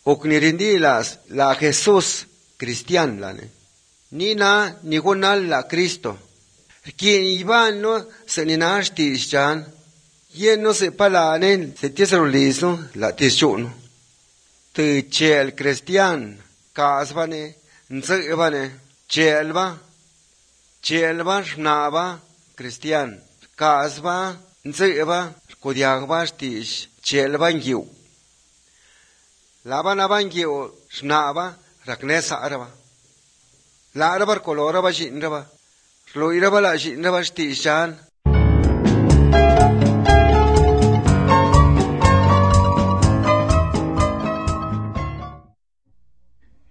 Ocnirindilas la Jesús cristian lane. Ni na ni gonal la Cristo. Quien iban no se ni nashti chan. Yen no se palanen se tiesrolisno la tischuno. Tu chel cristian kasbane nzebane chelba shnaba cristian kasba nzeba kodiagba stish chelba ngiu. Laba nabangiu shnaba raknesa araba. La araba koloraba jinraba. Loiraba la jinraba stishan